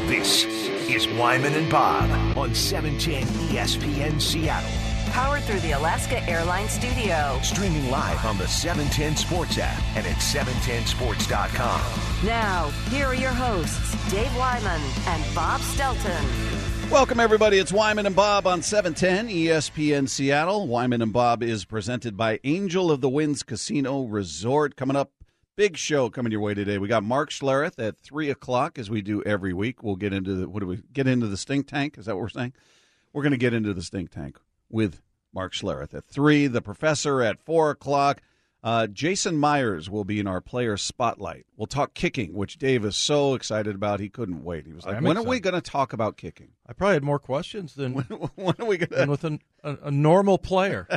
This is Wyman and Bob on 710 ESPN Seattle. Powered through the Alaska Airlines studio. Streaming live on the 710 Sports app and at 710sports.com. Now, here are your hosts, Dave Wyman and Bob Stelton. Welcome, everybody. It's Wyman and Bob on 710 ESPN Seattle. Wyman and Bob is presented by Angel of the Winds Casino Resort. Coming up, big show coming your way today. We got Mark Schlereth at 3 o'clock, as we do every week. We'll get into the stink tank? Is that what we're saying? We're going to get into the stink tank with Mark Schlereth at 3. The Professor at 4 o'clock. Jason Myers will be in our player spotlight. We'll talk kicking, which Dave is so excited about. He couldn't wait. He was like, when are we going to talk about kicking? I probably had more questions than, when are we gonna... than with a normal player.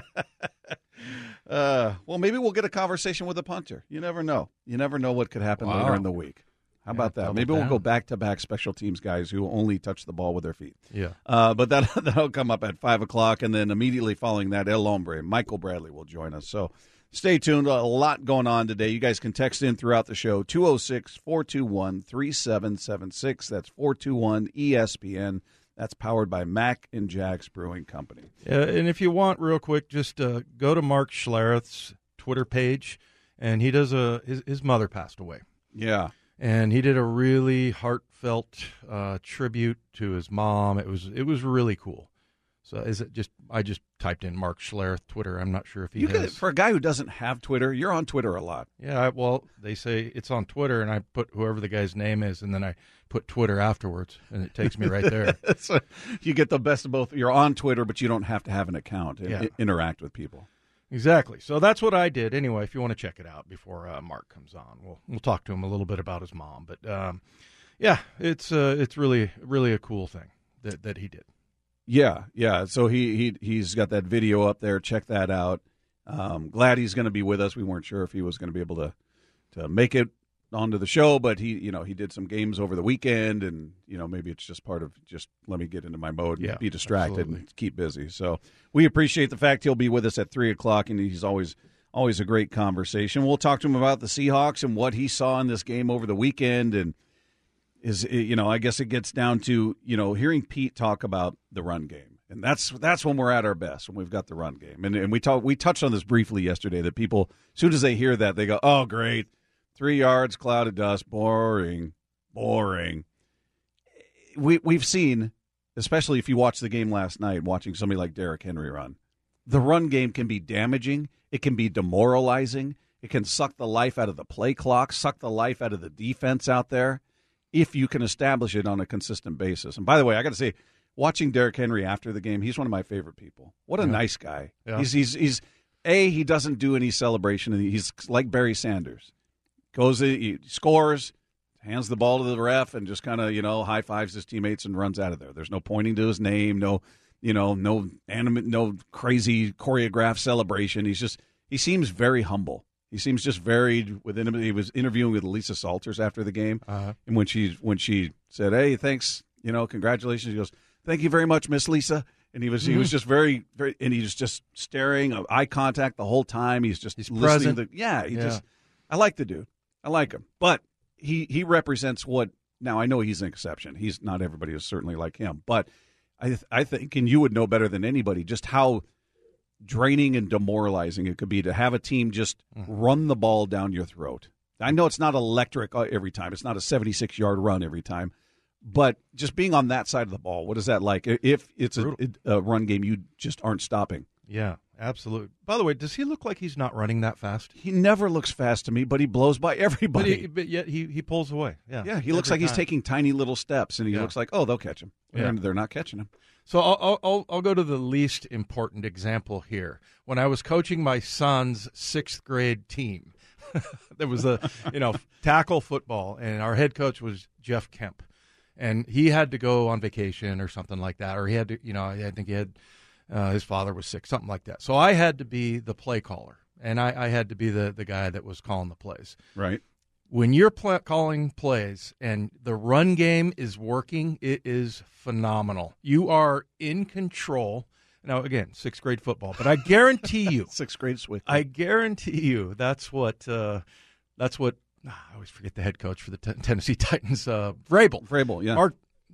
Well, maybe we'll get a conversation with a punter. You never know. You never know what could happen later in the week. How about that? Maybe we'll go back-to-back special teams guys who only touch the ball with their feet. Yeah. But that'll come up at 5 o'clock, and then immediately following that, El Hombre, Michael Bradley will join us. So stay tuned. A lot going on today. You guys can text in throughout the show, 206-421-3776. That's 421-ESPN. That's powered by Mac and Jack's Brewing Company. And if you want, real quick, just go to Mark Schlereth's Twitter page, and he does his mother passed away. Yeah. And he did a really heartfelt tribute to his mom. It was really cool. So I just typed in Mark Schlereth Twitter. I'm not sure if he has. For a guy who doesn't have Twitter, you're on Twitter a lot. Yeah, well, they say it's on Twitter, and I put whoever the guy's name is, and then I put Twitter afterwards, and it takes me right there. So you get the best of both. You're on Twitter, but you don't have to have an account and interact with people. Exactly. So that's what I did. Anyway, if you want to check it out before Mark comes on, we'll talk to him a little bit about his mom. But yeah, it's really a cool thing that he did. Yeah. So he's got that video up there. Check that out. Glad he's going to be with us. We weren't sure if he was going to be able to make it onto the show, but he did some games over the weekend, and maybe it's just part of just let me get into my mode and be distracted and keep busy. So we appreciate the fact he'll be with us at 3 o'clock, and he's always a great conversation. We'll talk to him about the Seahawks and what he saw in this game over the weekend, and I guess it gets down to hearing Pete talk about the run game, and that's when we're at our best, when we've got the run game. And we touched on this briefly yesterday, that people, as soon as they hear that, they go, oh great, 3 yards, cloud of dust, boring. We've seen, especially if you watch the game last night, watching somebody like Derrick Henry run, the run game can be damaging. It can be demoralizing. It can suck the life out of the play clock, suck the life out of the defense out there, if you can establish it on a consistent basis. And by the way, I got to say, watching Derrick Henry after the game, he's one of my favorite people. What a nice guy. Yeah. He doesn't do any celebration. He's like Barry Sanders. He scores, hands the ball to the ref, and just kind of, high fives his teammates and runs out of there. There's no pointing to his name, no crazy choreographed celebration. He seems very humble. He seems just very within him. He was interviewing with Lisa Salters after the game, and when she said, "Hey, thanks, congratulations," he goes, "Thank you very much, Miss Lisa." And he was just very, very, and he was just staring, eye contact the whole time. He's listening present. I like the dude. I like him, but he represents what. Now I know he's an exception. He's not everybody is certainly like him, but I think, and you would know better than anybody, just how draining and demoralizing it could be to have a team just run the ball down your throat. I know it's not electric every time. It's not a 76-yard run every time. But just being on that side of the ball, what is that like? If it's a run game, you just aren't stopping. Yeah, absolutely. By the way, does he look like he's not running that fast? He never looks fast to me, but he blows by everybody. But yet he pulls away. Yeah, he looks like he's taking tiny little steps, and he looks like, they'll catch him. Yeah. And they're not catching him. So I'll go to the least important example here. When I was coaching my son's 6th grade team, there was tackle football, and our head coach was Jeff Kemp. And he had to go on vacation or something like that, or he had to, I think he had his father was sick, something like that. So I had to be the play caller, and I had to be the guy that was calling the plays. Right. When you're calling plays and the run game is working, it is phenomenal. You are in control. Now, again, 6th grade football, but I guarantee you, 6th grade switch. I guarantee you, that's what. I always forget the head coach for the Tennessee Titans, Vrabel. Vrabel, yeah.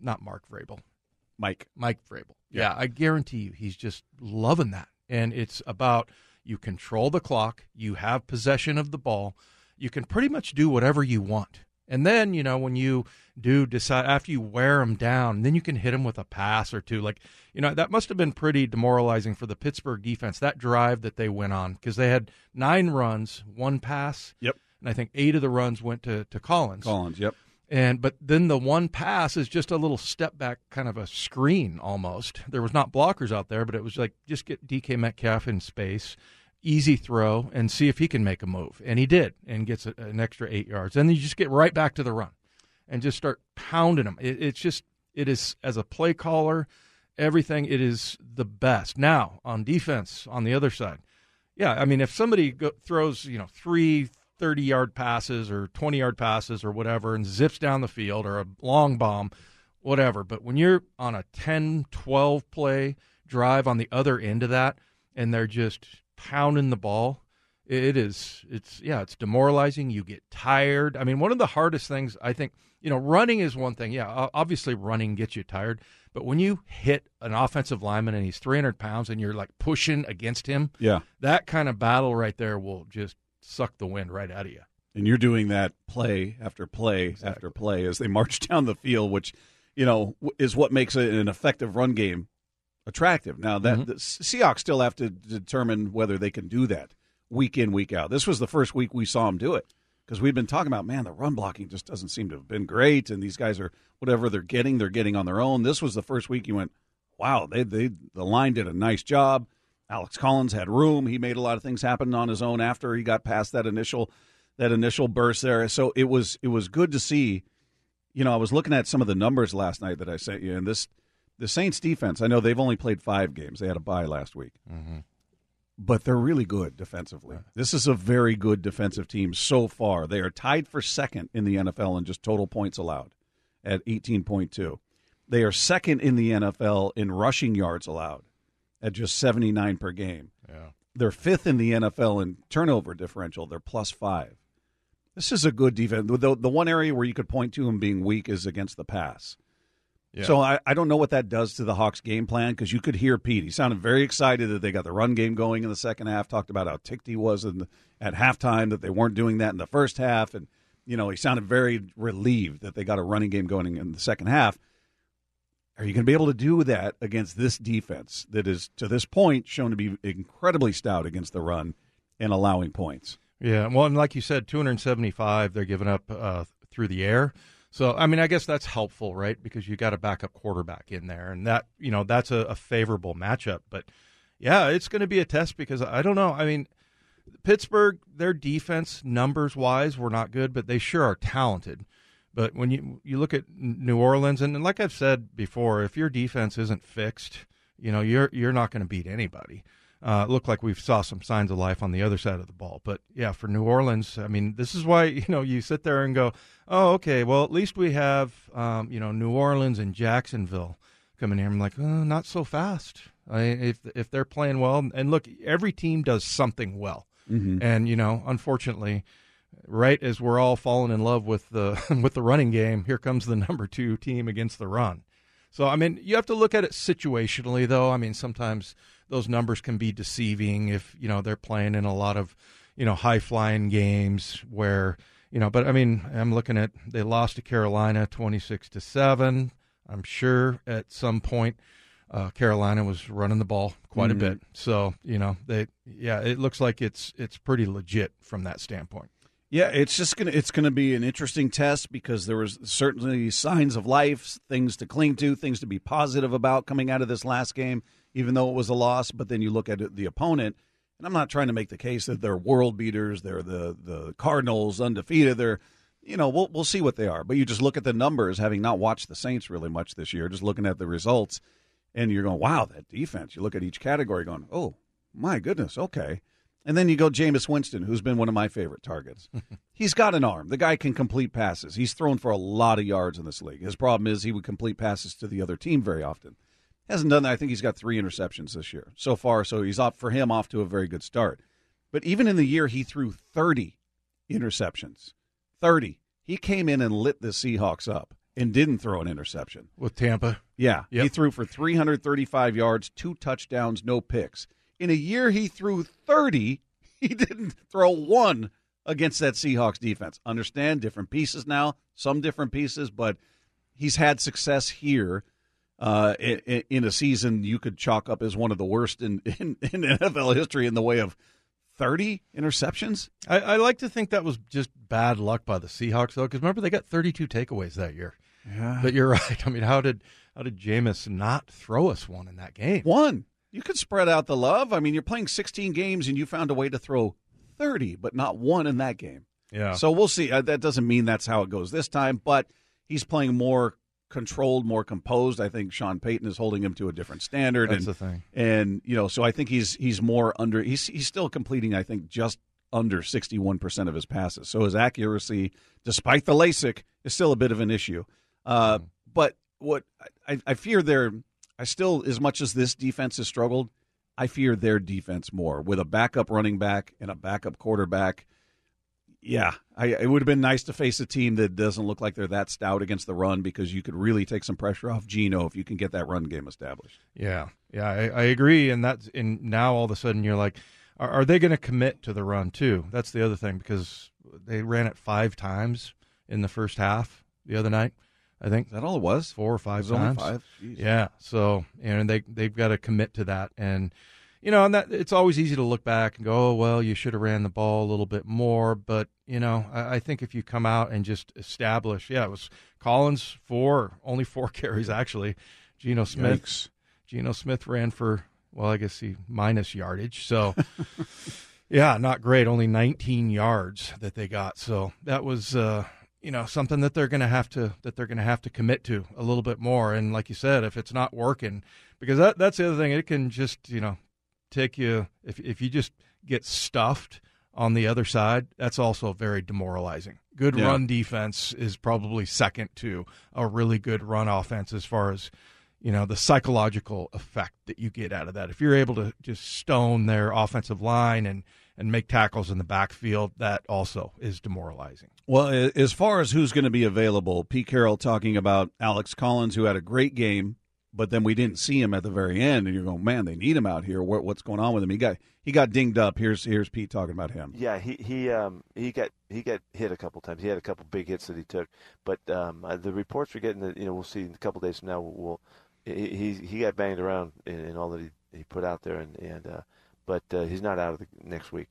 not Mark Vrabel. Mike Vrabel. Yeah, I guarantee you he's just loving that. And it's about you control the clock, you have possession of the ball, you can pretty much do whatever you want. And then, when you do decide, after you wear them down, then you can hit them with a pass or two. Like, that must have been pretty demoralizing for the Pittsburgh defense, that drive that they went on, because they had 9 runs, 1 pass. Yep. And I think 8 of the runs went to Collins. Yep. But then the 1 pass is just a little step back, kind of a screen almost. There was not blockers out there, but it was like, just get DK Metcalf in space, easy throw, and see if he can make a move. And he did, and gets an extra 8 yards. And then you just get right back to the run and just start pounding them. It is, as a play caller, everything, it is the best. Now, on defense, on the other side, if somebody throws, 3 30-yard passes or 20-yard passes or whatever and zips down the field, or a long bomb, whatever. But when you're on a 10, 12 play drive on the other end of that, and they're just pounding the ball, it's demoralizing. You get tired. I mean, one of the hardest things, I think, running is one thing. Yeah, obviously running gets you tired. But when you hit an offensive lineman and he's 300 pounds and you're like pushing against him, that kind of battle right there will just suck the wind right out of you. And you're doing that play after play after play as they march down the field, which, is what makes an effective run game attractive. Now, that the Seahawks still have to determine whether they can do that week in, week out. This was the first week we saw them do it, because we've been talking about, man, the run blocking just doesn't seem to have been great, and these guys are, whatever they're getting on their own. This was the first week you went, wow, the line did a nice job. Alex Collins had room. He made a lot of things happen on his own after he got past that initial burst there. So it was good to see. I was looking at some of the numbers last night that I sent you, and the Saints defense, I know they've only played 5 games. They had a bye last week. Mm-hmm. But they're really good defensively. This is a very good defensive team so far. They are tied for second in the NFL in just total points allowed at 18.2. They are second in the NFL in rushing yards allowed at just 79 per game. Yeah. They're 5th in the NFL in turnover differential. They're +5. This is a good defense. The one area where you could point to them being weak is against the pass. Yeah. So I don't know what that does to the Hawks' game plan, because you could hear Pete. He sounded very excited that they got the run game going in the second half, talked about how ticked he was at halftime, that they weren't doing that in the first half. And, he sounded very relieved that they got a running game going in the second half. Are you going to be able to do that against this defense that is, to this point, shown to be incredibly stout against the run and allowing points? Yeah, well, and like you said, 275 they're giving up through the air. So, I guess that's helpful, right? Because you got a backup quarterback in there, and that, that's a favorable matchup. But, yeah, it's going to be a test, because I don't know. Pittsburgh, their defense, numbers-wise, were not good, but they sure are talented. But when you look at New Orleans, and like I've said before, if your defense isn't fixed, you're not going to beat anybody. It looked like we saw some signs of life on the other side of the ball. But, yeah, for New Orleans, this is why, you sit there and go, oh, okay, well, at least we have, New Orleans and Jacksonville coming here. I'm like, not so fast. If they're playing well. And, look, every team does something well. Mm-hmm. And, unfortunately, right as we're all falling in love with the with the running game, here comes the number 2 team against the run. So, you have to look at it situationally, though. Sometimes those numbers can be deceiving if, they're playing in a lot of, high-flying games where, but, I'm looking at, they lost to Carolina 26-7. I'm sure at some point Carolina was running the ball quite a bit. So, it looks like it's pretty legit from that standpoint. Yeah, it's gonna be an interesting test, because there was certainly signs of life, things to cling to, things to be positive about coming out of this last game, even though it was a loss. But then you look at the opponent, and I'm not trying to make the case that they're world beaters, they're the Cardinals, undefeated. They're, we'll see what they are. But you just look at the numbers, having not watched the Saints really much this year, just looking at the results, and you're going, wow, that defense. You look at each category going, oh, my goodness, okay. And then you go Jameis Winston, who's been one of my favorite targets. He's got an arm. The guy can complete passes. He's thrown for a lot of yards in this league. His problem is he would complete passes to the other team very often. Hasn't done that. I think he's got 3 interceptions this year so far, so he's off to a very good start. But even in the year, he threw 30 interceptions. 30. He came in and lit the Seahawks up. and didn't throw an interception. With Tampa. Yeah, Yep. He threw for 335 yards, 2 touchdowns, no picks. In a year he threw 30, he didn't throw one against that Seahawks defense. Understand, different pieces now, some different pieces, but he's had success here in a season you could chalk up as one of the worst in NFL history in the way of 30 interceptions. I like to think that was just bad luck by the Seahawks, though, because remember, they got 32 takeaways that year. Yeah. But you're right. I mean, how did Jameis not throw us one in that game? One. You could spread out the love. I mean, you're playing 16 games, and you found a way to throw 30, but not one in that game. Yeah. So we'll see. That doesn't mean that's how it goes this time, but he's playing more controlled, more composed. I think Sean Payton is holding him to a different standard. That's the thing. And so I think he's more under. He's still completing, I think, just under 61% of his passes. So his accuracy, despite the LASIK, is still a bit of an issue. But what I fear I still, as much as this defense has struggled, I fear their defense more with a backup running back and a backup quarterback. Yeah, it would have been nice to face a team that doesn't look like they're that stout against the run, because you could really take some pressure off Geno if you can get that run game established. Yeah, I agree. And now all of a sudden you're like, are they going to commit to the run too? That's the other thing, because they ran it 5 times in the first half the other night. I think Is that all it was? 4 or 5 It was times. only 5. Jeez. Yeah, so and they've got to commit to that, and and that it's always easy to look back and go, oh well, you should have ran the ball a little bit more. But I think if you come out and just establish, it was Collins only 4 carries actually. Geno Smith ran for, well, I guess he minus yardage, so yeah, not great. Only 19 yards that they got, so that was something that they're going to have to commit to a little bit more. And like you said, if it's not working, because that's the other thing, it can just take you, if you just get stuffed on the other side, that's also very demoralizing. Good run defense is probably second to a really good run offense as far as the psychological effect that you get out of that. If you're able to just stone their offensive line and make tackles in the backfield, that also is demoralizing. Well, as far as who's going to be available, Pete Carroll talking about Alex Collins, who had a great game, but then we didn't see him at the very end, and you're going, man, they need him out here. What's going on with him? He got dinged up. Here's Pete talking about him. Yeah, he got hit a couple times. He had a couple big hits that he took, but the reports we're getting that we'll see in a couple days from now. He got banged around in all that he put out there, but he's not out of the next week.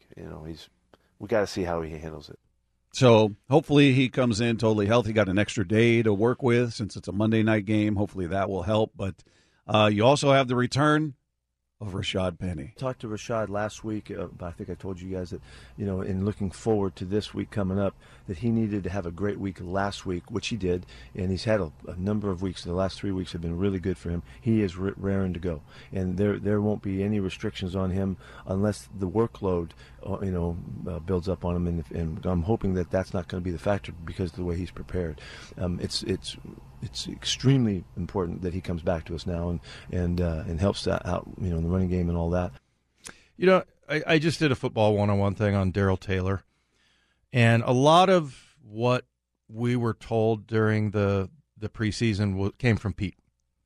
We got to see how he handles it. So hopefully he comes in totally healthy, got an extra day to work with since it's a Monday night game. Hopefully that will help. But you also have the return of Rashad Penny. Talked to Rashad last week. I think I told you guys that, in looking forward to this week coming up, that he needed to have a great week last week, which he did, and he's had a number of weeks. The last 3 weeks have been really good for him. He is raring to go, and there won't be any restrictions on him unless the workload, builds up on him, and I'm hoping that that's not going to be the factor because of the way he's prepared. It's extremely important that he comes back to us now and helps out, in the running game and all that. I just did a football 101 thing on Darrell Taylor, and a lot of what we were told during the preseason came from Pete.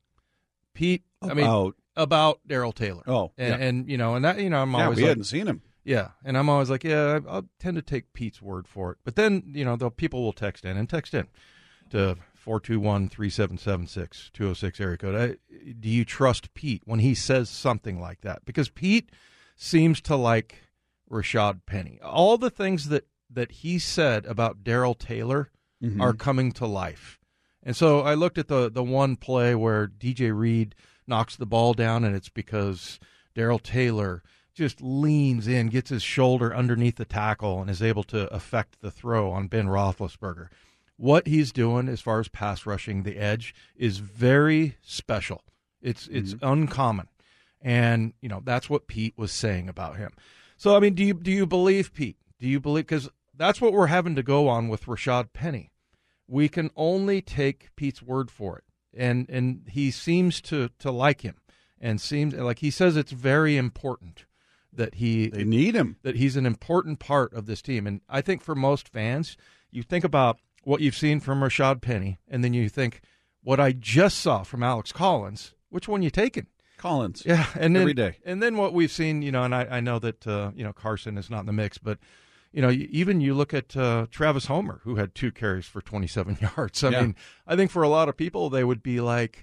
About Darrell Taylor. Oh, and that I'm always we hadn't seen him. Yeah, and I'm always like, yeah, I'll tend to take Pete's word for it. But then the people will text in to 421-3776 206 area code. Do you trust Pete when he says something like that? Because Pete seems to like Rashad Penny. All the things that he said about Darrell Taylor are coming to life. And so I looked at the one play where DJ Reed knocks the ball down, and it's because Darrell Taylor just leans in, gets his shoulder underneath the tackle, and is able to affect the throw on Ben Roethlisberger. What he's doing as far as pass rushing the edge is very special. It's uncommon, and that's what Pete was saying about him. So I mean, do you believe Pete? Do you believe, because that's what we're having to go on with Rashad Penny. We can only take Pete's word for it, and he seems to like him, and seems like he says it's very important that they need him, that he's an important part of this team. And I think for most fans, you think about what you've seen from Rashad Penny, and then you think what I just saw from Alex Collins, which one you taking? Collins. Yeah, and then, every day. And then what we've seen, and I know that Carson is not in the mix, but even you look at Travis Homer, who had 2 carries for 27 yards. I mean, I think for a lot of people they would be like,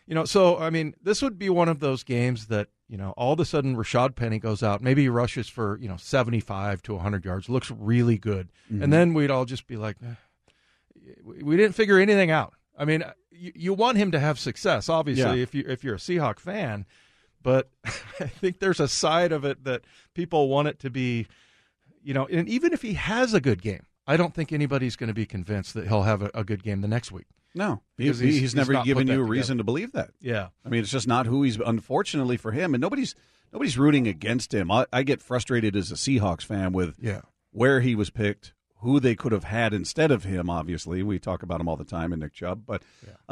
this would be one of those games that all of a sudden Rashad Penny goes out, maybe he rushes for 75 to 100 yards, looks really good, and then we'd all just be like, we didn't figure anything out. I mean, you want him to have success, obviously, if you're a Seahawk fan, but I think there's a side of it that people want it to be, and even if he has a good game, I don't think anybody's going to be convinced that he'll have a good game the next week. No, he's never given you a reason to believe that. Yeah, I mean, it's just not who he's. Unfortunately for him, and nobody's rooting against him. I get frustrated as a Seahawks fan with where he was picked, who they could have had instead of him. Obviously, we talk about him all the time, and Nick Chubb, but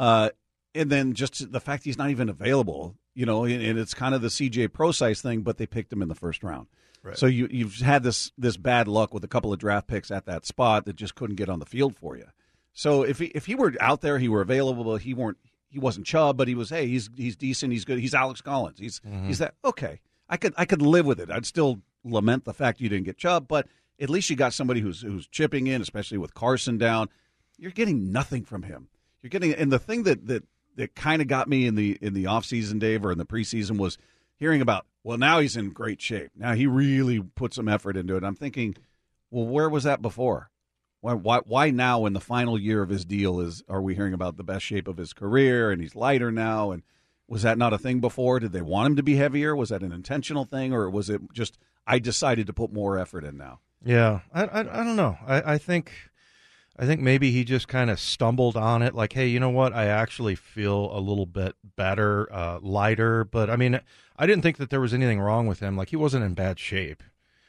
and then just the fact he's not even available. And it's kind of the CJ Prosise thing, but they picked him in the first round. Right. So you've had this bad luck with a couple of draft picks at that spot that just couldn't get on the field for you. So if he were out there, he were available. He wasn't Chubb, but he was. Hey, he's decent. He's good. He's Alex Collins. He's that. Okay, I could live with it. I'd still lament the fact you didn't get Chubb, but at least you got somebody who's chipping in, especially with Carson down. You're getting nothing from him. You're getting, and the thing that kind of got me in the offseason, Dave, or in the preseason was hearing about, well, now he's in great shape. Now he really put some effort into it. I'm thinking, well, where was that before? Why now in the final year of his deal are we hearing about the best shape of his career and he's lighter now? And was that not a thing before? Did they want him to be heavier? Was that an intentional thing, or was it just I decided to put more effort in now? Yeah, I don't know. I think maybe he just kind of stumbled on it. Like, hey, you know what? I actually feel a little bit better, lighter. But I mean, I didn't think that there was anything wrong with him. Like, he wasn't in bad shape.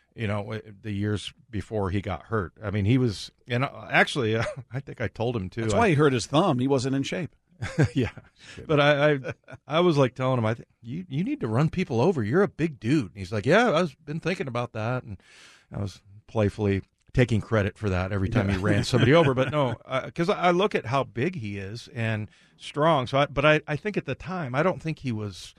The years before he got hurt. I mean, he was, and actually, I think I told him too. That's why he hurt his thumb. He wasn't in shape. Yeah, but I was like telling him, you need to run people over. You're a big dude. And he's like, yeah, I've been thinking about that, and I was playfully taking credit for that every time he ran somebody over. But no, because I look at how big he is and strong. So, I think at the time, I don't think he was.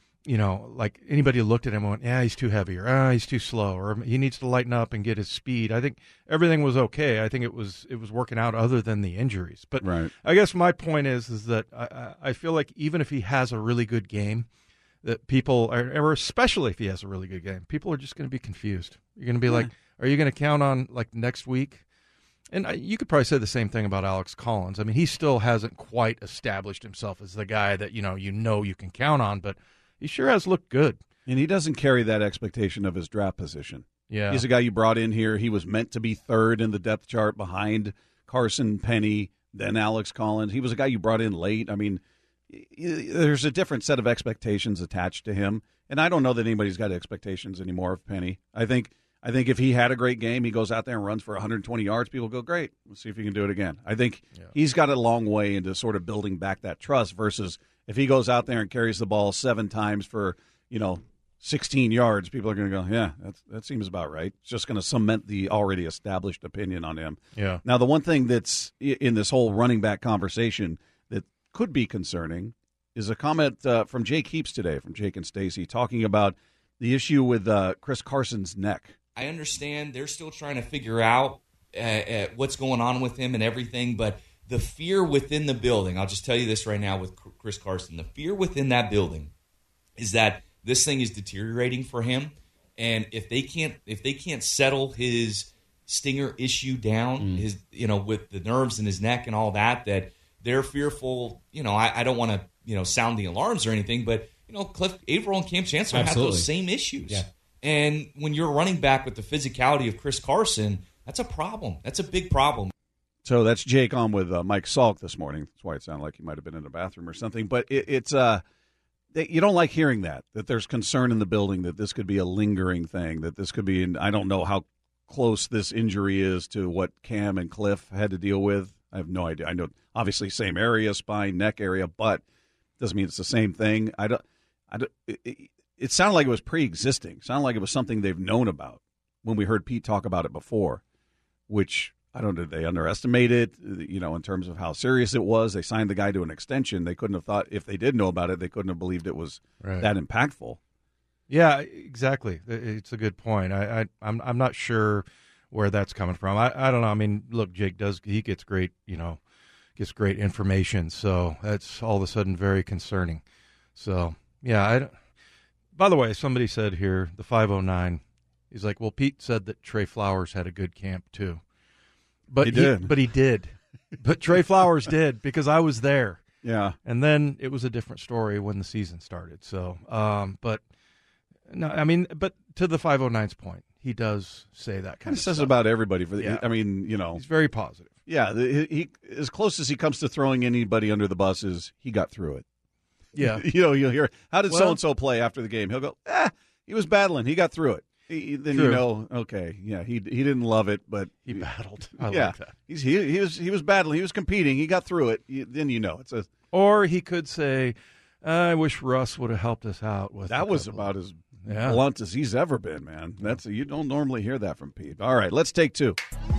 Like anybody who looked at him and went, yeah, he's too heavy, or he's too slow, or he needs to lighten up and get his speed. I think everything was okay. I think it was working out other than the injuries. But right. I guess my point is that I feel like even if he has a really good game, that people, or especially if he has a really good game, people are just going to be confused. You're going to be like, are you going to count on like next week? And you could probably say the same thing about Alex Collins. I mean, he still hasn't quite established himself as the guy that you can count on, but he sure has looked good. And he doesn't carry that expectation of his draft position. Yeah. He's a guy you brought in here. He was meant to be third in the depth chart behind Carson, Penny, then Alex Collins. He was a guy you brought in late. I mean, there's a different set of expectations attached to him. And I don't know that anybody's got expectations anymore of Penny. I think if he had a great game, he goes out there and runs for 120 yards, people go, great, let's see if he can do it again. I think he's got a long way into sort of building back that trust versus if he goes out there and carries the ball 7 times for, 16 yards, people are going to go, yeah, that seems about right. It's just going to cement the already established opinion on him. Yeah. Now, the one thing that's in this whole running back conversation that could be concerning is a comment from Jake Heaps today, from Jake and Stacy, talking about the issue with Chris Carson's neck. I understand they're still trying to figure out what's going on with him and everything, but the fear within the building, I'll just tell you this right now with Chris Carson, the fear within that building is that this thing is deteriorating for him, and if they can't settle his stinger issue down, his with the nerves in his neck and all that they're fearful. I don't want to sound the alarms or anything, but Cliff Averill and Cam Chancellor have those same issues. Yeah. And when you're running back with the physicality of Chris Carson, that's a problem. That's a big problem. So that's Jake on with Mike Salk this morning. That's why it sounded like he might have been in a bathroom or something. But it's you don't like hearing that there's concern in the building that this could be a lingering thing, that this could be, and I don't know how close this injury is to what Cam and Cliff had to deal with. I have no idea. I know obviously same area, spine, neck area, but it doesn't mean it's the same thing. It sounded like it was pre-existing. It sounded like it was something they've known about when we heard Pete talk about it before, which I don't know, did they underestimate it, in terms of how serious it was? They signed the guy to an extension. They couldn't have thought, if they did know about it, they couldn't have believed it was that impactful. Yeah, exactly. It's a good point. I'm not sure where that's coming from. I don't know. I mean, look, Jake gets great, gets great information. So that's all of a sudden very concerning. So, yeah. By the way, somebody said here, the 509, he's like, well, Pete said that Trey Flowers had a good camp too. But he did. But Trey Flowers did, because I was there. Yeah. And then it was a different story when the season started. So, but no, I mean, but to the 509's point, he does say that kind of stuff. He says about everybody. I mean, he's very positive. Yeah, he as close as he comes to throwing anybody under the bus is he got through it. Yeah. You'll hear, how did so-and-so play after the game? He'll go, he was battling. He got through it. Then True. Okay, yeah, he didn't love it, but he battled. I like that. He was battling. He was competing. He got through it. Then it's or he could say, I wish Russ would have helped us out with that. Was about as blunt as he's ever been, man. You don't normally hear that from Pete. All right, let's take two.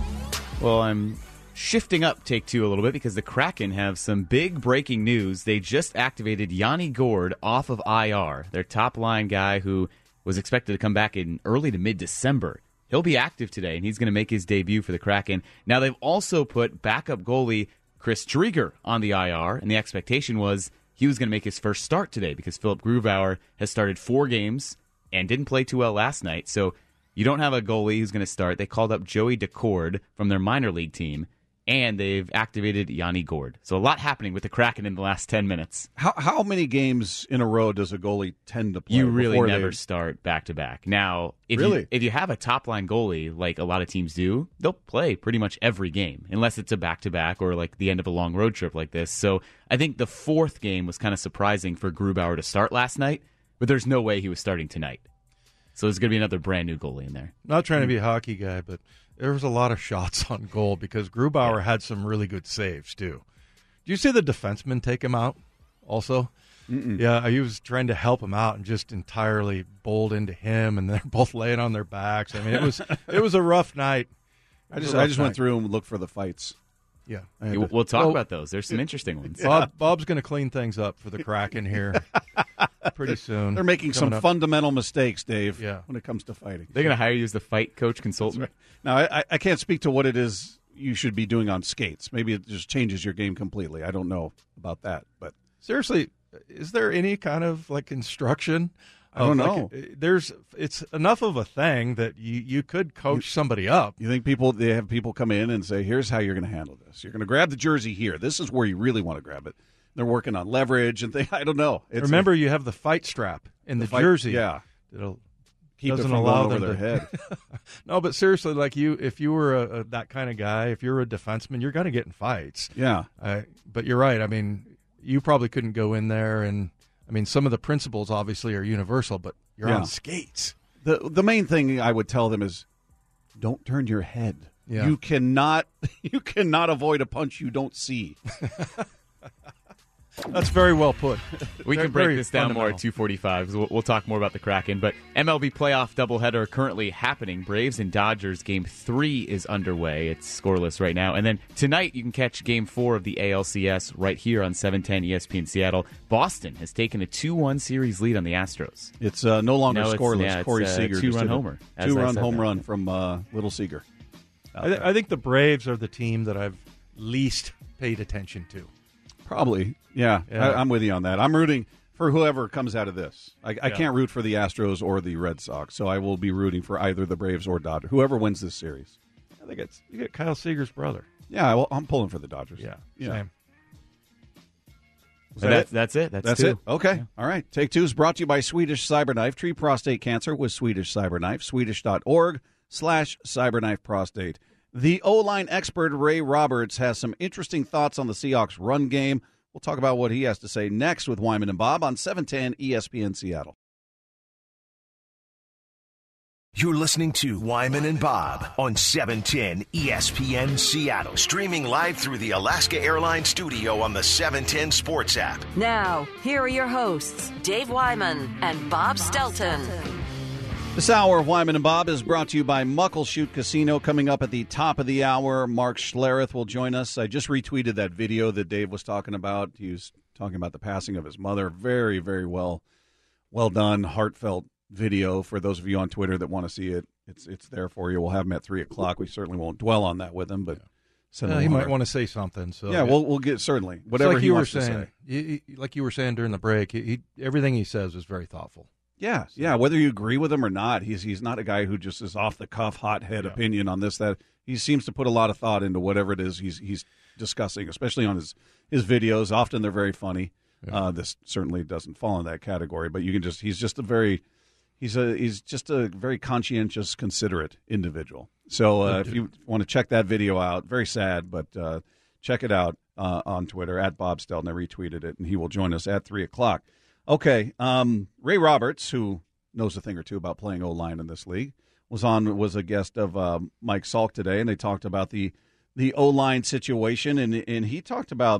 Well, I'm shifting up take two a little bit because the Kraken have some big breaking news. They just activated Yanni Gourde off of IR, their top line guy who was expected to come back in early to mid-December. He'll be active today, and he's going to make his debut for the Kraken. Now, they've also put backup goalie Chris Driedger on the IR, and the expectation was he was going to make his first start today because Philip Grubauer has started 4 games and didn't play too well last night. So you don't have a goalie who's going to start. They called up Joey Decord from their minor league team, and they've activated Yanni Gourde. So a lot happening with the Kraken in the last 10 minutes. How many games in a row does a goalie tend to play? You really never start back-to-back. Now, if you have a top-line goalie, like a lot of teams do, they'll play pretty much every game, unless it's a back-to-back or like the end of a long road trip like this. So I think the 4th game was kind of surprising for Grubauer to start last night, but there's no way he was starting tonight. So there's going to be another brand-new goalie in there. Not trying to be a hockey guy, but there was a lot of shots on goal because Grubauer had some really good saves, too. Do you see the defenseman take him out also? Mm-mm. Yeah, he was trying to help him out and just entirely bowled into him, and they're both laying on their backs. I mean, it was a rough night. I just went through and looked for the fights. Yeah. We'll talk about those. There's some interesting ones. Bob's going to clean things up for the Kraken here pretty soon. They're making some fundamental mistakes, Dave, when it comes to fighting. They're going to hire you as the fight coach consultant. Right. Now, I can't speak to what it is you should be doing on skates. Maybe it just changes your game completely. I don't know about that. But seriously, is there any kind of like instruction? I don't know. It's enough of a thing that you could coach somebody up. You think they have people come in and say, here's how you're going to handle this. You're going to grab the jersey here. This is where you really want to grab it. They're working on leverage and things. I don't know. Remember, you have the fight strap in the jersey. Yeah. That'll keep it doesn't from allow going them over their to head. No, but seriously, like if you were that kind of guy, if you're a defenseman, you're going to get in fights. Yeah. But you're right. I mean, you probably couldn't go in there and, I mean, some of the principles obviously are universal, but you're on skates. The main thing I would tell them is don't turn your head. Yeah. You cannot avoid a punch you don't see. That's very well put. We can break this down more at 2:45. We'll talk more about the Kraken. But MLB playoff doubleheader currently happening. Braves and Dodgers Game 3 is underway. It's scoreless right now. And then tonight you can catch Game 4 of the ALCS right here on 710 ESPN Seattle. Boston has taken a 2-1 series lead on the Astros. It's no longer scoreless. Corey Seager. Two-run homer. Two-run home run from Little Seager. I think the Braves are the team that I've least paid attention to. Probably, yeah. I'm with you on that. I'm rooting for whoever comes out of this. I can't root for the Astros or the Red Sox, so I will be rooting for either the Braves or Dodgers, whoever wins this series. I think you get Kyle Seager's brother. Yeah, well, I'm pulling for the Dodgers. Yeah. Same. That's it. That's two. It. Okay. Yeah. All right. Take Two is brought to you by Swedish Cyberknife. Treat prostate cancer with Swedish Cyberknife. Swedish.org/Cyberknife Prostate. The O-line expert Ray Roberts has some interesting thoughts on the Seahawks run game. We'll talk about what he has to say next with Wyman and Bob on 710 ESPN Seattle. You're listening to Wyman and Bob on 710 ESPN Seattle. Streaming live through the Alaska Airlines studio on the 710 Sports app. Now, here are your hosts, Dave Wyman and Bob Stelton. This hour of Wyman and Bob is brought to you by Muckleshoot Casino. Coming up at the top of the hour, Mark Schlereth will join us. I just retweeted that video that Dave was talking about. He was talking about the passing of his mother. Very, very well done, heartfelt video. For those of you on Twitter that want to see it, it's there for you. We'll have him at 3 o'clock. We certainly won't dwell on that with him, but he might want to say something. So yeah, we'll get certainly whatever like he wants to say. Like you were saying during the break, everything he says is very thoughtful. Yeah, whether you agree with him or not, he's not a guy who just is off the cuff, hothead opinion on this, that. He seems to put a lot of thought into whatever it is he's discussing, especially on his videos. Often they're very funny. Yeah. This certainly doesn't fall in that category, but you can just he's just a very conscientious, considerate individual. So if you want to check that video out, very sad, but check it out on Twitter at Bob Stelton. I retweeted it, and he will join us at 3 o'clock. Okay, Ray Roberts, who knows a thing or two about playing O-line in this league, was a guest of Mike Salk today, and they talked about the O-line situation, and he talked about,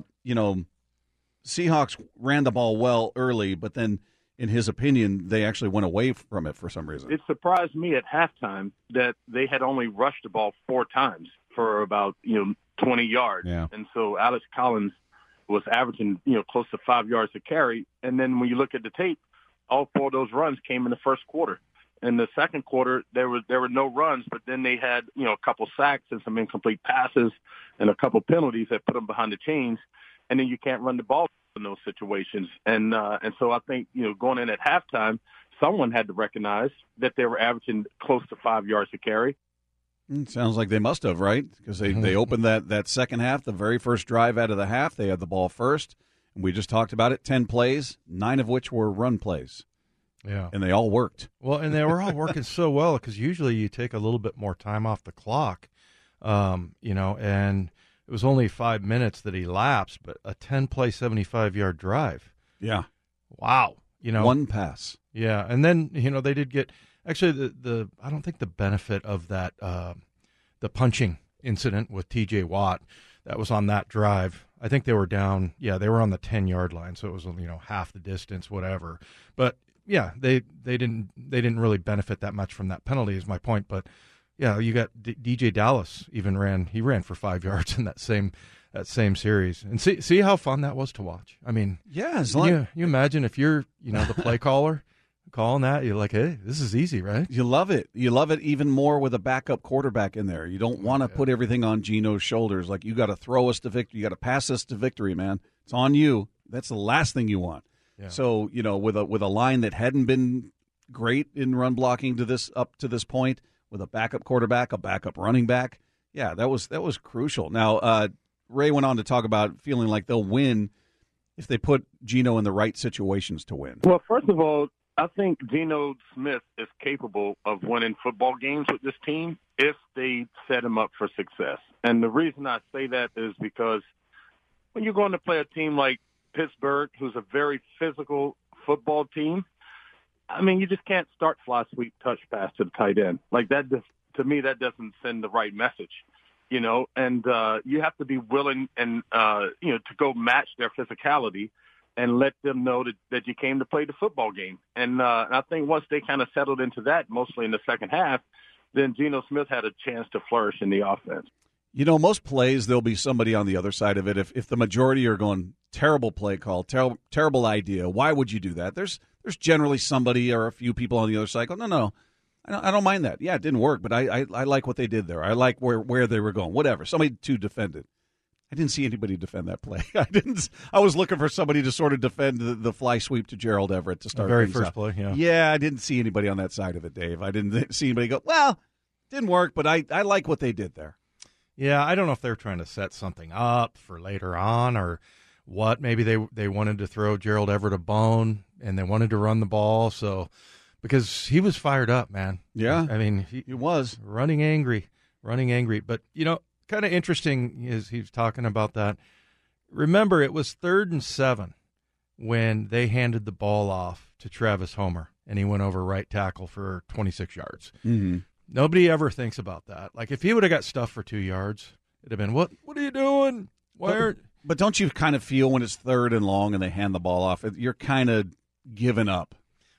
Seahawks ran the ball well early, but then, in his opinion, they actually went away from it for some reason. It surprised me at halftime that they had only rushed the ball 4 times for about 20 yards, and so Alex Collins was averaging, close to 5 yards a carry. And then when you look at the tape, all 4 of those runs came in the first quarter. In the second quarter, there were no runs, but then they had, a couple sacks and some incomplete passes and a couple penalties that put them behind the chains. And then you can't run the ball in those situations. And so I think, going in at halftime, someone had to recognize that they were averaging close to 5 yards a carry. It sounds like they must have, right? Because they opened that second half, the very first drive out of the half. They had the ball first, and we just talked about it, 10 plays, 9 of which were run plays. Yeah. And they all worked. Well, and they were all working so well because usually you take a little bit more time off the clock, and it was only 5 minutes that elapsed, but a 10-play, 75-yard drive. Yeah. Wow. One pass. Yeah, and then, they did get – actually, the I don't think the benefit of that the punching incident with T.J. Watt that was on that drive. I think they were down. Yeah, they were on the 10-yard line, so it was half the distance, whatever. But yeah, they didn't really benefit that much from that penalty. Is my point. But yeah, you got DJ Dallas even ran for 5 yards in that same series, and see how fun that was to watch. I mean, yeah, you imagine if you're the play caller. Calling that, you're like, hey, this is easy, right? You love it. You love it even more with a backup quarterback in there. You don't want to put everything on Geno's shoulders. Like, you got to throw us to victory. You got to pass us to victory, man. It's on you. That's the last thing you want. Yeah. So, with a line that hadn't been great in run blocking up to this point, with a backup quarterback, a backup running back, yeah, that was crucial. Now, Ray went on to talk about feeling like they'll win if they put Geno in the right situations to win. Well, first of all, I think Geno Smith is capable of winning football games with this team if they set him up for success. And the reason I say that is because when you're going to play a team like Pittsburgh, who's a very physical football team, I mean, you just can't start fly, sweep, touch pass to the tight end. Like, that just, to me, that doesn't send the right message, and you have to be willing and, to go match their physicality and let them know that you came to play the football game. And I think once they kind of settled into that, mostly in the second half, then Geno Smith had a chance to flourish in the offense. Most plays, there'll be somebody on the other side of it. If the majority are going, terrible play call, terrible idea, why would you do that? There's generally somebody or a few people on the other side go, no, I don't mind that. Yeah, it didn't work, but I like what they did there. I like where they were going, whatever. Somebody to defend it. I didn't see anybody defend that play. I was looking for somebody to sort of defend the fly sweep to Gerald Everett to start. The very first play, yeah. Yeah, I didn't see anybody on that side of it, Dave. I didn't see anybody go, well, didn't work, but I like what they did there. Yeah, I don't know if they're trying to set something up for later on or what. Maybe they wanted to throw Gerald Everett a bone and they wanted to run the ball. So because he was fired up, man. Yeah, I mean he was running angry. But kind of interesting is he's talking about that. Remember, it was 3rd and 7 when they handed the ball off to Travis Homer, and he went over right tackle for 26 yards. Mm-hmm. Nobody ever thinks about that. Like, if he would have got stuffed for 2 yards, it'd have been, what are you doing? But don't you kind of feel when it's 3rd and long and they hand the ball off, you're kind of giving up?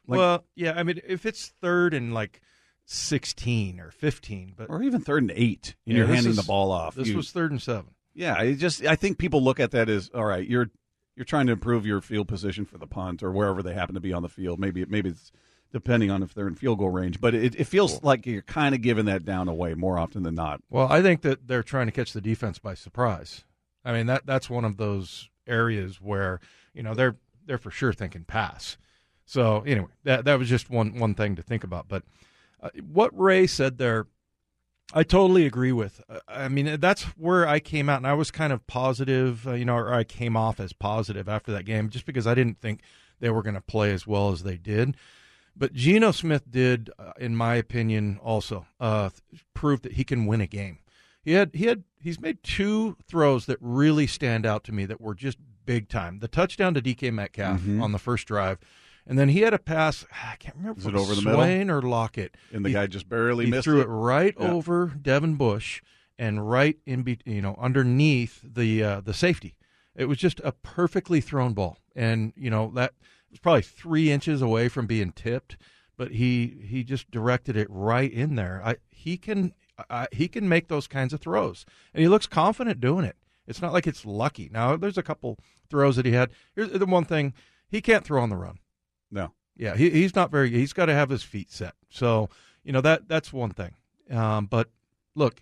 Well, yeah, I mean, if it's 3rd and like 16 or 15, but or even 3rd and 8, and you're handing the ball off. This was 3rd and 7. Yeah, I think people look at that as, all right, you're trying to improve your field position for the punt or wherever they happen to be on the field. Maybe it's depending on if they're in field goal range, but it feels like you're kind of giving that down away more often than not. Well, I think that they're trying to catch the defense by surprise. I mean, that's one of those areas where, they're for sure thinking pass. So anyway, that was just one thing to think about. But what Ray said there, I totally agree with. I mean, that's where I came out, and I was kind of positive, or I came off as positive after that game, just because I didn't think they were going to play as well as they did. But Geno Smith did, in my opinion, also prove that he can win a game. He's made 2 throws that really stand out to me that were just big time. The touchdown to DK Metcalf on the first drive. And then he had a pass. I can't remember. Was it over the Swain middle or Lockett? And the guy just barely missed it. He threw it right over Devin Bush and right in underneath the safety. It was just a perfectly thrown ball, and that was probably 3 inches away from being tipped, but he just directed it right in there. He can make those kinds of throws, and he looks confident doing it. It's not like it's lucky. Now there's a couple throws that he had. Here's the one thing: he can't throw on the run. No. Yeah, he's not very. He's got to have his feet set. So that's one thing. But look,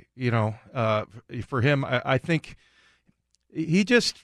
for him, I think he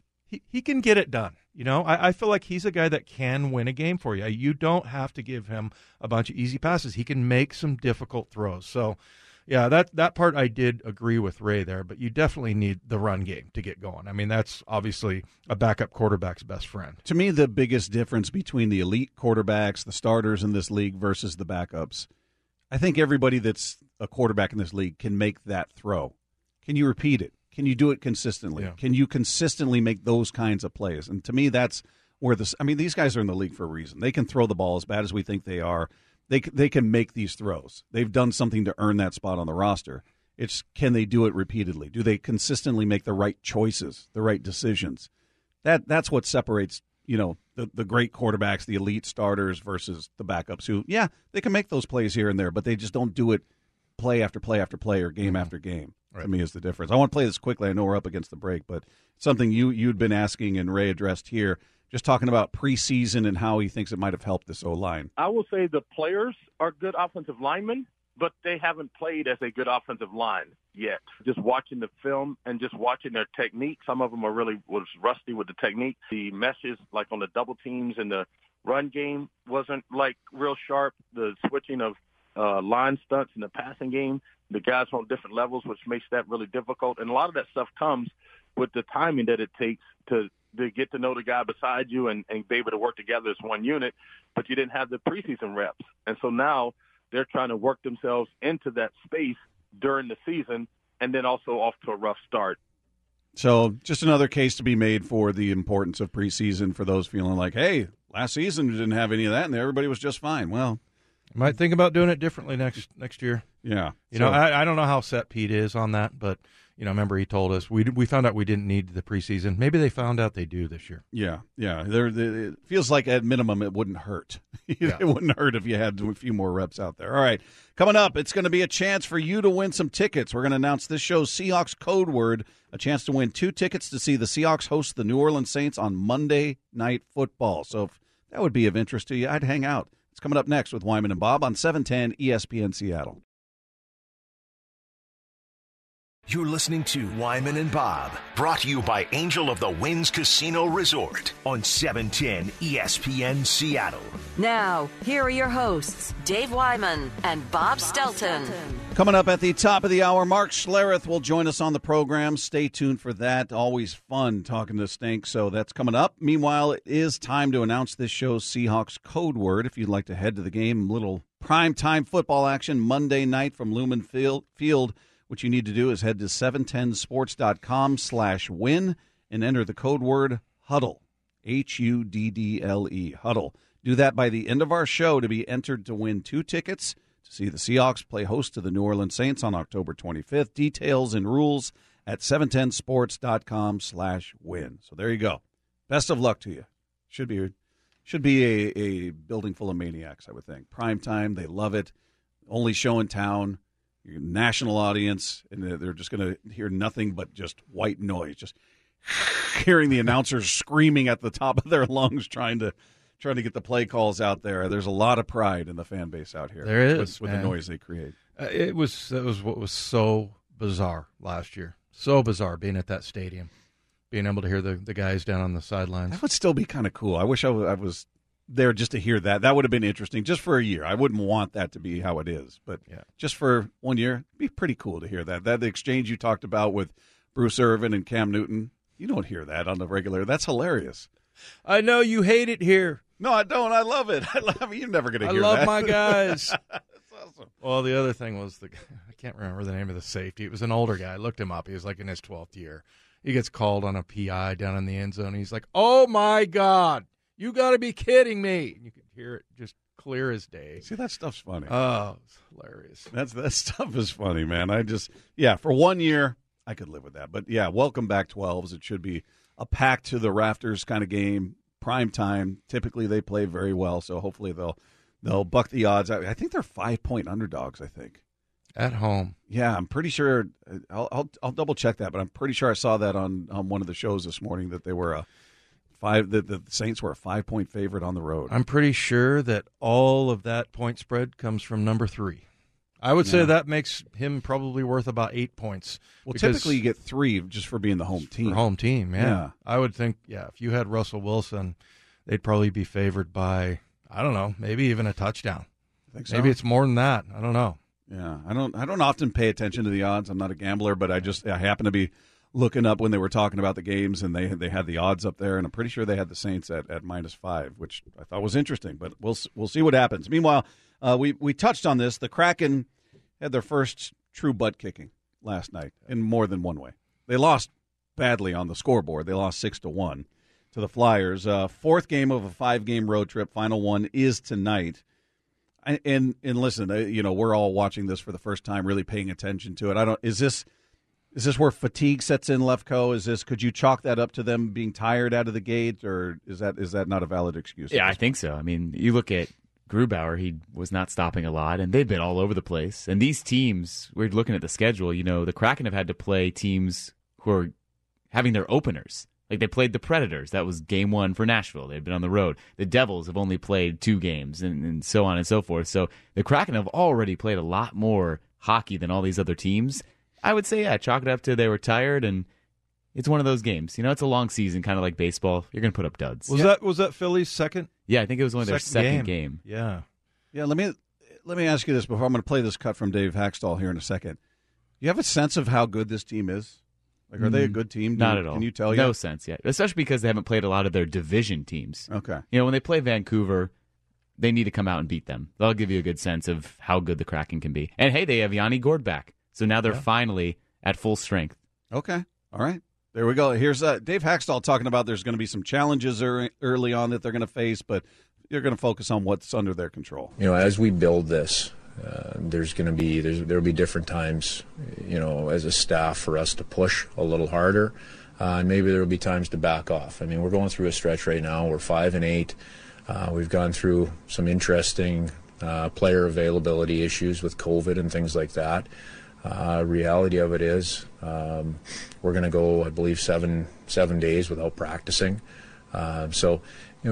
can get it done. I feel like he's a guy that can win a game for you. You don't have to give him a bunch of easy passes. He can make some difficult throws. So, yeah, that part I did agree with Ray there, but you definitely need the run game to get going. I mean, that's obviously a backup quarterback's best friend. To me, the biggest difference between the elite quarterbacks, the starters in this league versus the backups, I think everybody that's a quarterback in this league can make that throw. Can you repeat it? Can you do it consistently? Yeah. Can you consistently make those kinds of plays? And to me, that's where these guys are in the league for a reason. They can throw the ball as bad as we think they are. They can make these throws. They've done something to earn that spot on the roster. It's can they do it repeatedly? Do they consistently make the right choices, the right decisions? That's what separates, the great quarterbacks, the elite starters versus the backups who, yeah, they can make those plays here and there, but they just don't do it play after play after play or game after game. Right. To me is the difference. I want to play this quickly. I know we're up against the break, but something you'd been asking and Ray addressed here, just talking about preseason and how he thinks it might have helped this O-line. I will say the players are good offensive linemen, but they haven't played as a good offensive line yet. Just watching the film and just watching their technique, some of them was rusty with the technique. The meshes, like on the double teams and the run game, wasn't like real sharp. The switching of line stunts in the passing game, the guys are on different levels, which makes that really difficult. And a lot of that stuff comes with the timing that it takes to get to know the guy beside you and be able to work together as one unit, but you didn't have the preseason reps. And so now they're trying to work themselves into that space during the season and then also off to a rough start. So just another case to be made for the importance of preseason for those feeling like, hey, last season we didn't have any of that and everybody was just fine. Well, might think about doing it differently next year. Yeah. I don't know how set Pete is on that, but remember he told us we found out we didn't need the preseason. Maybe they found out they do this year. Yeah. It feels like at minimum it wouldn't hurt. It wouldn't hurt if you had a few more reps out there. All right, coming up, it's going to be a chance for you to win some tickets. We're going to announce this show's Seahawks code word, a chance to win 2 tickets to see the Seahawks host the New Orleans Saints on Monday Night Football. So if that would be of interest to you, I'd hang out. It's coming up next with Wyman and Bob on 710 ESPN Seattle. You're listening to Wyman and Bob, brought to you by Angel of the Winds Casino Resort on 710 ESPN Seattle. Now, here are your hosts, Dave Wyman and Bob Stelton. Coming up at the top of the hour, Mark Schlereth will join us on the program. Stay tuned for that. Always fun talking to Stink, so that's coming up. Meanwhile, it is time to announce this show's Seahawks code word. If you'd like to head to the game, little primetime football action Monday night from Lumen Field. What you need to do is head to 710sports.com/win and enter the code word HUDDLE, HUDDLE, HUDDLE. Do that by the end of our show to be entered to win 2 tickets to see the Seahawks play host to the New Orleans Saints on October 25th. Details and rules at 710sports.com/win. So there you go. Best of luck to you. Should be should be a building full of maniacs, I would think. Prime time, they love it. Only show in town, national audience, and they're just going to hear nothing but just white noise, just hearing the announcers screaming at the top of their lungs trying to get the play calls out there. There's a lot of pride in the fan base out here. There is, with the noise they create. That was what was so bizarre last year. So bizarre being at that stadium, being able to hear the guys down on the sidelines. That would still be kind of cool. I wish I was there just to hear that. That would have been interesting just for a year. I wouldn't want that to be how it is, but just for 1 year, it'd be pretty cool to hear that. That the exchange you talked about with Bruce Irvin and Cam Newton, you don't hear that on the regular. That's hilarious. I know you hate it here. No, I don't. I love it. You're never going to hear that. I love my guys. That's awesome. Well, the other thing was I can't remember the name of the safety. It was an older guy. I looked him up. He was like in his 12th year. He gets called on a PI down in the end zone. He's like, "Oh my God, you got to be kidding me!" And you could hear it just clear as day. See, that stuff's funny. Oh, it's hilarious. That stuff is funny, man. For 1 year, I could live with that. But yeah, welcome back 12s. It should be a packed to the rafters kind of game. Prime time. Typically, they play very well, so hopefully they'll buck the odds. I think they're 5-point underdogs. I think at home. Yeah, I'm pretty sure. I'll double check that, but I'm pretty sure I saw that on one of the shows this morning that they were the Saints were a 5-point favorite on the road. I'm pretty sure that all of that point spread comes from number 3. I would say that makes him probably worth about 8 points. Well, typically you get 3 just for being the home team. For home team, yeah. I would think, if you had Russell Wilson, they'd probably be favored by, I don't know, maybe even a touchdown. I think so. Maybe it's more than that. I don't know. Yeah, I don't often pay attention to the odds. I'm not a gambler, but I happen to be looking up when they were talking about the games, and they had the odds up there, and I'm pretty sure they had the Saints at -5, which I thought was interesting. But we'll see what happens. Meanwhile, we touched on this. The Kraken had their first true butt kicking last night in more than one way. They lost badly on the scoreboard. They lost 6-1 to the Flyers. Fourth game of a 5-game road trip. Final one is tonight. And listen, we're all watching this for the first time, really paying attention to it. Is this where fatigue sets in, Lefko? Could you chalk that up to them being tired out of the gate, or is that not a valid excuse? Yeah, I think so. I mean, you look at Grubauer, he was not stopping a lot, and they've been all over the place. And these teams, we're looking at the schedule, the Kraken have had to play teams who are having their openers. Like they played the Predators. That was game 1 for Nashville. They've been on the road. The Devils have only played 2 games, and so on and so forth. So the Kraken have already played a lot more hockey than all these other teams. I would say, chalk it up to they were tired, and it's one of those games. It's a long season, kind of like baseball. You're going to put up duds. Was that Philly's second? Yeah, I think it was only their second game. Yeah. Yeah, let me ask you this before I'm going to play this cut from Dave Haxtell here in a second. You have a sense of how good this team is? Like, are they a good team? Not at all. Can you tell? No sense yet, especially because they haven't played a lot of their division teams. Okay. When they play Vancouver, they need to come out and beat them. That'll give you a good sense of how good the Kraken can be. And hey, they have Yanni Gourde back, so now they're finally at full strength. Okay. All right. There we go. Here's Dave Haxtell talking about there's going to be some challenges early on that they're going to face, but they're going to focus on what's under their control. As we build this, there'll be different times, as a staff for us to push a little harder, and maybe there'll be times to back off. I mean, we're going through a stretch right now. We're 5-8. We've gone through some interesting player availability issues with COVID and things like that. Reality of it is, we're going to go, I believe, seven days without practicing. So,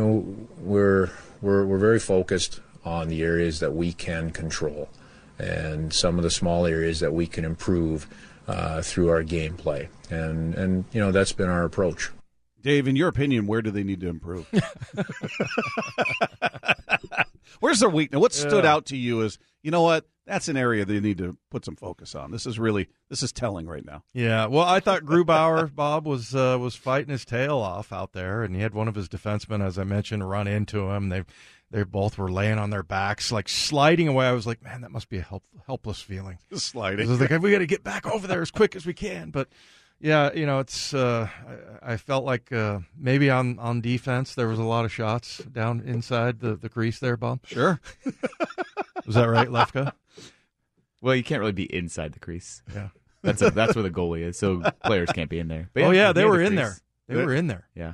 we're very focused on the areas that we can control, and some of the small areas that we can improve through our gameplay. And that's been our approach. Dave, in your opinion, where do they need to improve? Where's their weakness? What stood out to you as, you know what, that's an area they need to put some focus on. This is telling right now. Yeah, well, I thought Grubauer, Bob, was fighting his tail off out there, and he had one of his defensemen, as I mentioned, run into him. They both were laying on their backs, like sliding away. I was like, man, that must be a helpless feeling. Sliding. I was like, we got to get back over there as quick as we can. But yeah, it's. I felt like maybe on defense there was a lot of shots down inside the crease there, Bob. Sure. Was that right, Lefka? Well, you can't really be inside the crease. Yeah, that's where the goalie is, so players can't be in there. But yeah, they were in there. They were in there. Yeah.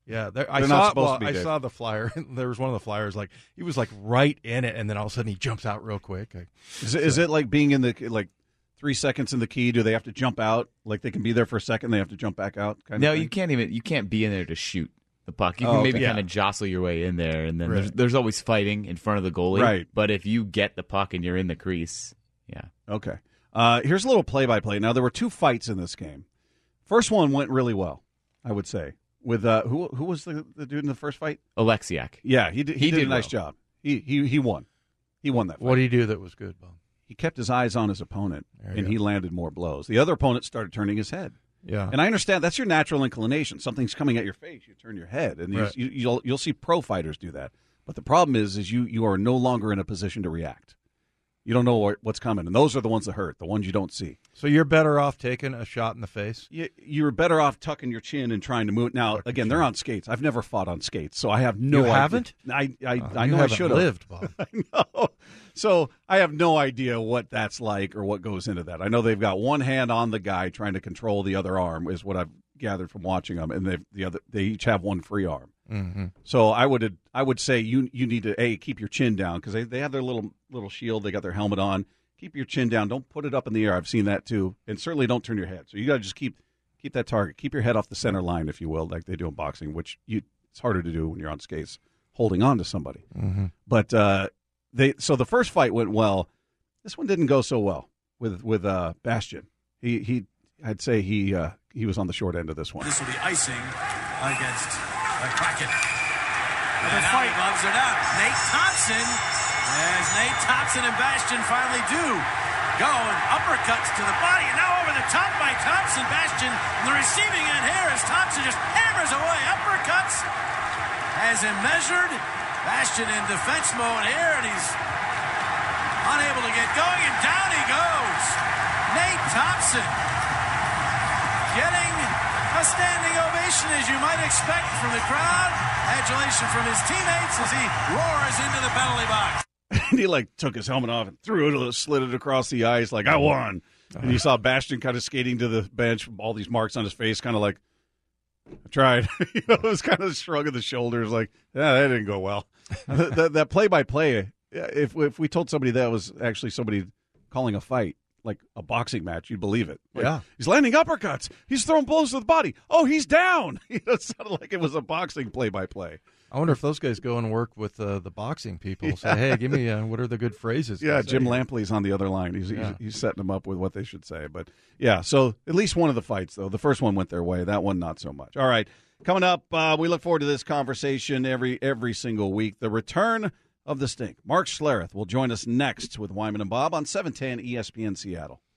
Yeah, They're not supposed to be, I Dave. saw the flyer. There was one of the flyers, like he was like right in it, and then all of a sudden he jumps out real quick. Is it like being in the 3 seconds in the key? Do they have to jump out? Like they can be there for a second, they have to jump back out? No, you can't be in there to shoot the puck. You can maybe kind of jostle your way in there, and then there's always fighting in front of the goalie. Right. But if you get the puck and you're in the crease, yeah. Okay. Here's a little play-by-play. Now, there were 2 fights in this game. First one went really well, I would say. With who was the dude in the first fight? Alexiak. Yeah, he did a nice job. He won. He won that fight. What did he do that was good, Bob? He kept his eyes on his opponent, and he landed more blows. The other opponent started turning his head. Yeah, and I understand that's your natural inclination. Something's coming at your face, you turn your head, and you'll see pro fighters do that. But the problem is you are no longer in a position to react. You don't know what's coming, and those are the ones that hurt, the ones you don't see. So you're better off taking a shot in the face? You're better off tucking your chin and trying to move. Now, again, they're on skates. I've never fought on skates, so I have no idea. You haven't? I know I should have. lived, Bob. I know. So I have no idea what that's like or what goes into that. I know they've got one hand on the guy trying to control the other arm is what I've gathered from watching them, and they each have one free arm. Mm-hmm. So I would say you need to keep your chin down because they have their little shield. They got their helmet on. Keep your chin down. Don't put it up in the air. I've seen that too, and certainly don't turn your head. So you got to just keep that target. Keep your head off the center line, if you will, like they do in boxing, which it's harder to do when you're on skates, holding on to somebody. Mm-hmm. But so the first fight went well. This one didn't go so well with Bastian. I'd say he was on the short end of this one. This will be icing against Kraken. The fight loves it up. Nate Thompson, as Nate Thompson and Bastian finally do go, and uppercuts to the body, and now over the top by Thompson. Bastian on the receiving end here as Thompson just hammers away. Uppercuts has him measured. Bastian in defense mode here, and he's unable to get going, and down he goes. Nate Thompson getting a standing ovation, as you might expect from the crowd. Adulation from his teammates as he roars into the penalty box. And he took his helmet off and slid it across the ice like, I won. And you saw Bastian kind of skating to the bench, all these marks on his face, kind of like, I tried. It was kind of shrugging the shoulders like, yeah, that didn't go well. that play-by-play, if we told somebody that was actually somebody calling a fight, like a boxing match, you'd believe it. Yeah. He's landing uppercuts. He's throwing blows to the body. Oh, he's down. It sounded like it was a boxing play-by-play. I wonder if those guys go and work with the boxing people. Say, hey, give me what are the good phrases? Yeah, Jim Lampley's on the other line. He's setting them up with what they should say. But, yeah, so at least one of the fights, though. The first one went their way. That one, not so much. All right, coming up, we look forward to this conversation every single week. The return of the Stink. Mark Schlereth will join us next with Wyman and Bob on 710 ESPN Seattle.